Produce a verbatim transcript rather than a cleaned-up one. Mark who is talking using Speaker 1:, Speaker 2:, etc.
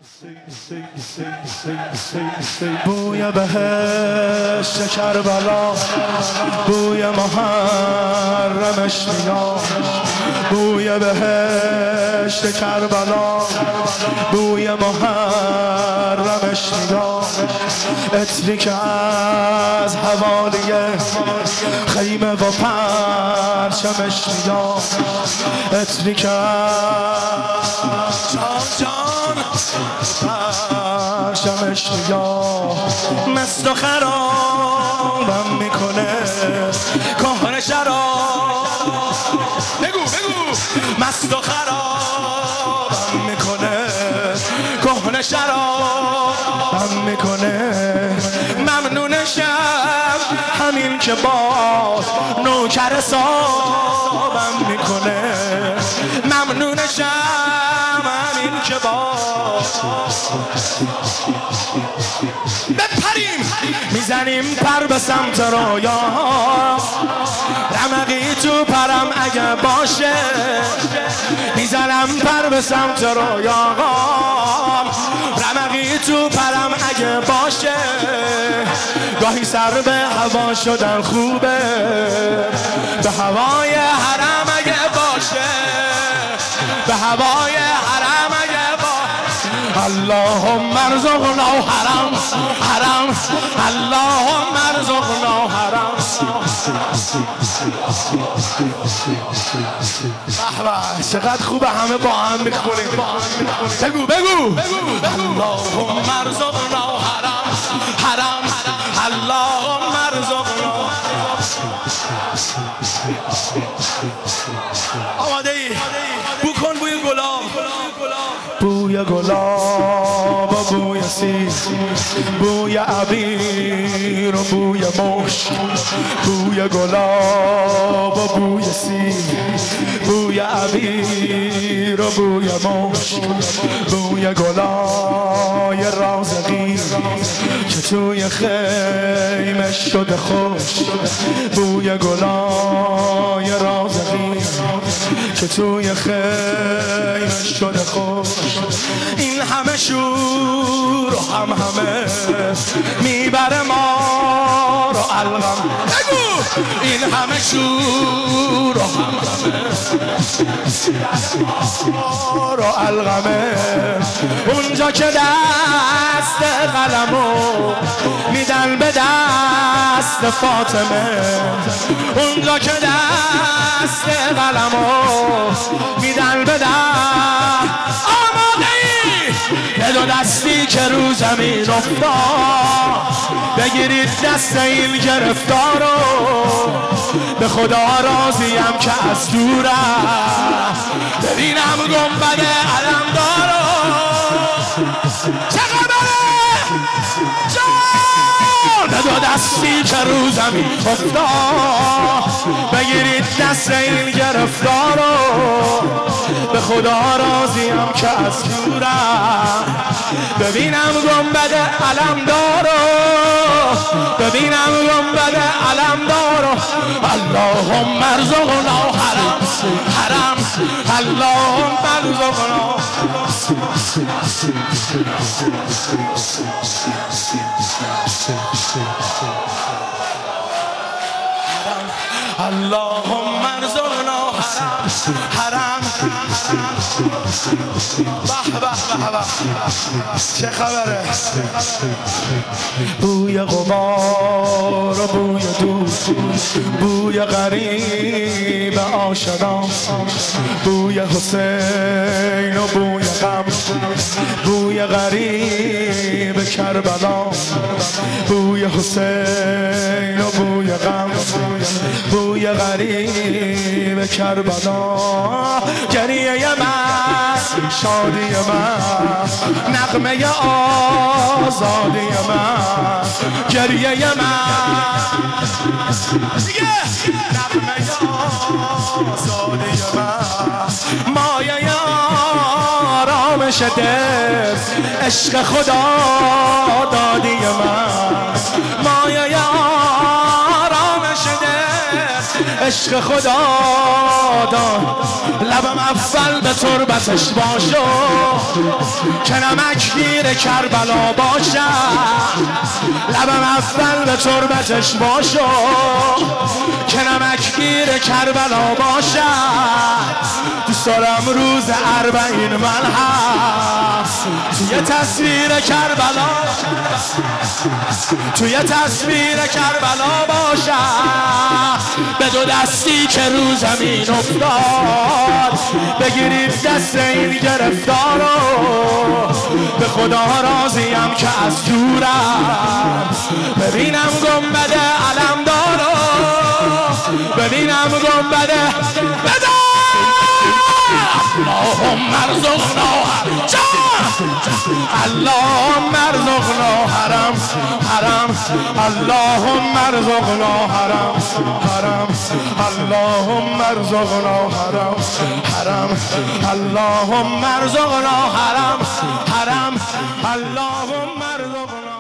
Speaker 1: بوی بهشت کربلا، بوی محرمش میاد. بوی بهشت کربلا، بوی محرمش میاد. عطری که از حوالیه خیمه و پرچمش میاد. عطری که جان جان پرچمش میاد. مست و خرابم میکنه کهنه شراب. بگو بگو. مست و خرابم میکنه کهنه شرابم میکنه. ممنونشم همین که باز نوکر حسابم میکنه. ممنونشم همین که باز بپریم میزنیم پر به سمت رویا. رمقی تو پرم اگه باشه میزنم پر به سمت رویا. رمقی تو پرم اگه باشه گاهی سر به هوا شدن خوبه. به هوای حرم اگه باشه، به هوای حرم اگه باشه. اللهم ارزقنا حرم حرم، اللهم ارزقنا حرم. به چقدر خوبه همه با هم میخونیم. بگو بگو. اللهم ارزقنا حرم حرم، اللهم ارزقنا. آماده ای؟ بو کن بوی گلاب، بوی گلاب و بوی سیب، بوی عبیر و بوی مشک. بوی گلاب و بوی سیب، بوی عبیر و بوی مشک. بوی گلای رازقی که توی خیمه شده خوش. بوی گلای رازقی که توی خیمه شده خوش. این همه شور و هم همه میبره ما رو الغم. بگو. این همه شور و هم همه ما رو الغمه. اونجا که دست قلمو میدن به دست فاطمه. اونجا که دست قلمو میدن به دست. آماده‌ای؟ یه دو دستی که رو زمین افتاد بگیرید دست این گرفتارو. به خدا راضیم که از دورم ببینم گنبد علمدارو. چه خبره؟ جان دو دستی که رو زمین افتاد بگیرید دست این گرفتارو. به خدا راضیم که از دورم ببینم گنبد علمدارو. ببینم گنبد علمدارو. اللهم ارزقنا حرم حرم، اللهم ارزقنا. اللهم ارزقنا حرم حرم. به به به به. چه خبره؟ بوی غبار و بوی دود، بوی غریب آشنا. بوی حسین و بوی غم، بوی غریب کربلا. بوی حسین و بوی غم، بوی غریب کربلا. گریه من، شادی من، نغمه آزادی من. گریه من نغمه آزادی من. مایه آرامش دل عشق خدا دادی من. مایه آرامش دل عشق خدا داد لبم اول به تربتش باشو که نمکگیر کربلا باشم لبم اول به تربتش باشو که نمکگیر کربلا باشم دوست دارم روز اربعین من هست توی تصویر کربلا توی تصویر کربلا باشم به دو دستی که رو زمین افتاد بگیرید دست این گرفتارو به خدا راضیم که از دورم ببینم گنبد علمدارو ببینم گنبد بدار اللهم ارزقنا اللهم ارزقنا حرم حرم اللهم ارزقنا حرم حرم اللهم ارزقنا حرم حرم اللهم ارزقنا حرم حرم اللهم ارزقنا